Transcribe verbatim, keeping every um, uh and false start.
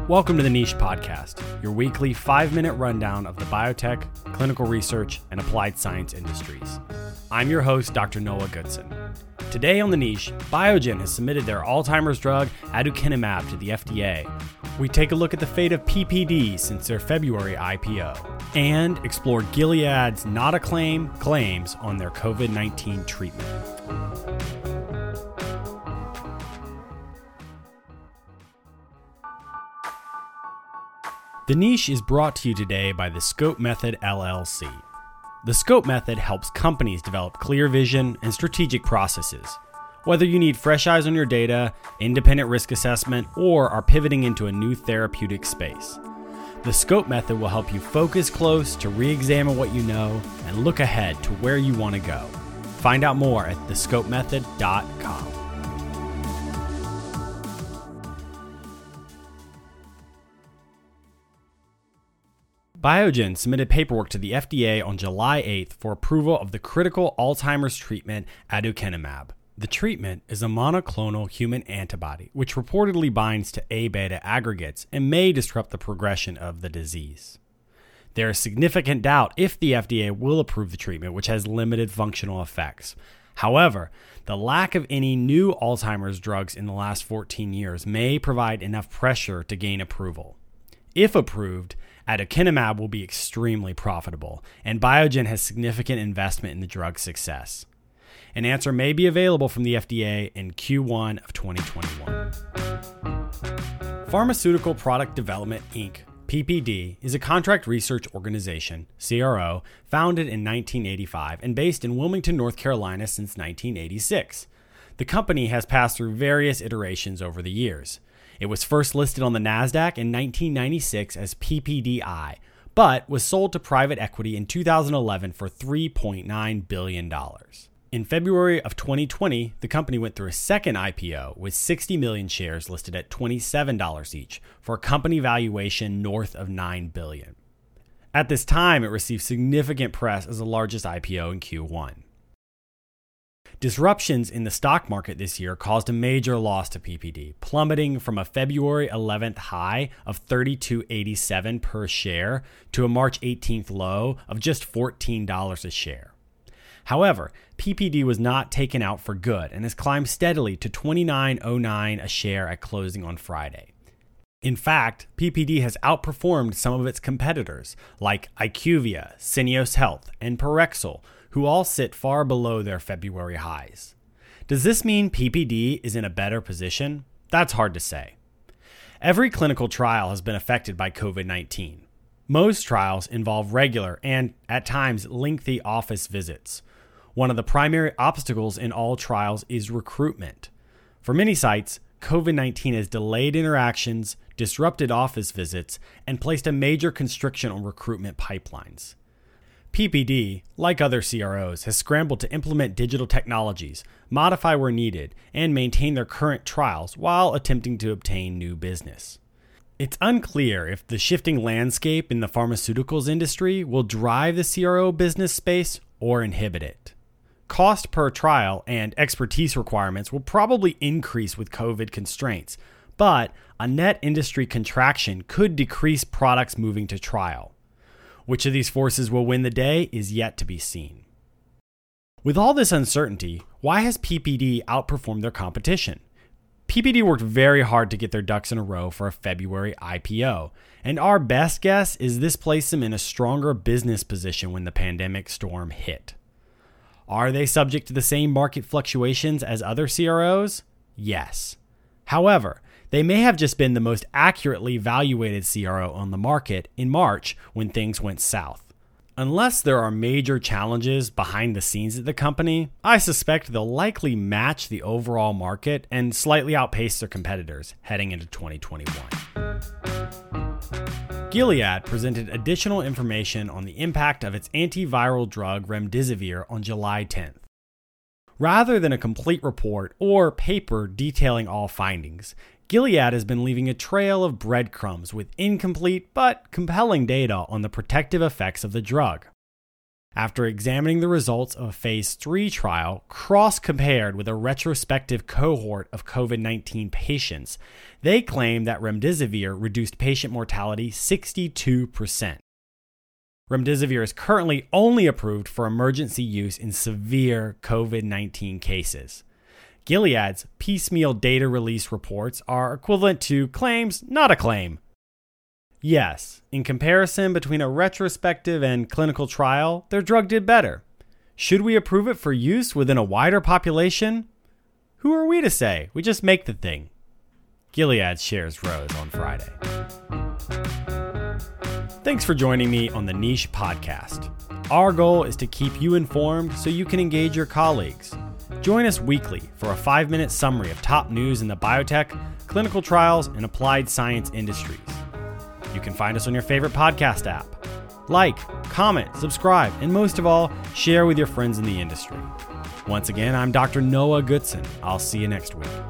Welcome to the Niche Podcast, your weekly five-minute rundown of the biotech, clinical research, and applied science industries. I'm your host, Doctor Noah Goodson. Today on the Niche, Biogen has submitted their Alzheimer's drug aducanumab to the F D A. We take a look at the fate of P P D since their February I P O, and explore Gilead's not-a-claim claims on their covid nineteen treatment. The Niche is brought to you today by the Scope Method L L C. The Scope Method helps companies develop clear vision and strategic processes. Whether you need fresh eyes on your data, independent risk assessment, or are pivoting into a new therapeutic space, the Scope Method will help you focus close to re-examine what you know and look ahead to where you want to go. Find out more at the scope method dot com. Biogen submitted paperwork to the F D A on July eighth for approval of the critical Alzheimer's treatment aducanumab. The treatment is a monoclonal human antibody which reportedly binds to A beta aggregates and may disrupt the progression of the disease. There is significant doubt if the F D A will approve the treatment, which has limited functional effects. However, the lack of any new Alzheimer's drugs in the last fourteen years may provide enough pressure to gain approval. If approved, aducanumab will be extremely profitable, and Biogen has significant investment in the drug's success. An answer may be available from the F D A in Q one of twenty twenty-one. Pharmaceutical Product Development, Incorporated, P P D, is a contract research organization, C R O, founded in nineteen eighty-five and based in Wilmington, North Carolina since nineteen eighty-six. The company has passed through various iterations over the years. It was first listed on the NASDAQ in nineteen ninety-six as P P D I, but was sold to private equity in two thousand eleven for three point nine billion dollars. In February of twenty twenty, the company went through a second I P O with sixty million shares listed at twenty-seven dollars each for a company valuation north of nine billion dollars. At this time, it received significant press as the largest I P O in Q one. Disruptions in the stock market this year caused a major loss to P P D, plummeting from a February eleventh high of thirty-two eighty-seven per share to a March eighteenth low of just fourteen dollars a share. However, P P D was not taken out for good and has climbed steadily to twenty-nine oh nine a share at closing on Friday. In fact, P P D has outperformed some of its competitors like IQVIA, Syneos Health, and Parexel, who all sit far below their February highs. Does this mean P P D is in a better position? That's hard to say. Every clinical trial has been affected by covid nineteen. Most trials involve regular and, at times, lengthy office visits. One of the primary obstacles in all trials is recruitment. For many sites, covid nineteen has delayed interactions, disrupted office visits, and placed a major constriction on recruitment pipelines. P P D, like other C R Os, has scrambled to implement digital technologies, modify where needed, and maintain their current trials while attempting to obtain new business. It's unclear if the shifting landscape in the pharmaceuticals industry will drive the C R O business space or inhibit it. Cost per trial and expertise requirements will probably increase with COVID constraints, but a net industry contraction could decrease products moving to trial. Which of these forces will win the day is yet to be seen. With all this uncertainty, why has P P D outperformed their competition? P P D worked very hard to get their ducks in a row for a February I P O, and our best guess is this placed them in a stronger business position when the pandemic storm hit. Are they subject to the same market fluctuations as other C R Os? Yes. However, they may have just been the most accurately evaluated C R O on the market in March when things went south. Unless there are major challenges behind the scenes at the company, I suspect they'll likely match the overall market and slightly outpace their competitors heading into twenty twenty-one. Gilead presented additional information on the impact of its antiviral drug remdesivir on July tenth. Rather than a complete report or paper detailing all findings, Gilead has been leaving a trail of breadcrumbs with incomplete but compelling data on the protective effects of the drug. After examining the results of a phase three trial cross-compared with a retrospective cohort of COVID nineteen patients, they claimed that remdesivir reduced patient mortality sixty-two percent. Remdesivir is currently only approved for emergency use in severe COVID nineteen cases. Gilead's piecemeal data release reports are equivalent to claims, not a claim. Yes, in comparison between a retrospective and clinical trial, their drug did better. Should we approve it for use within a wider population? Who are we to say? We just make the thing. Gilead's shares rose on Friday. Thanks for joining me on the Niche Podcast. Our goal is to keep you informed so you can engage your colleagues. Join us weekly for a five-minute summary of top news in the biotech, clinical trials, and applied science industries. You can find us on your favorite podcast app. Like, comment, subscribe, and most of all, share with your friends in the industry. Once again, I'm Doctor Noah Goodson. I'll see you next week.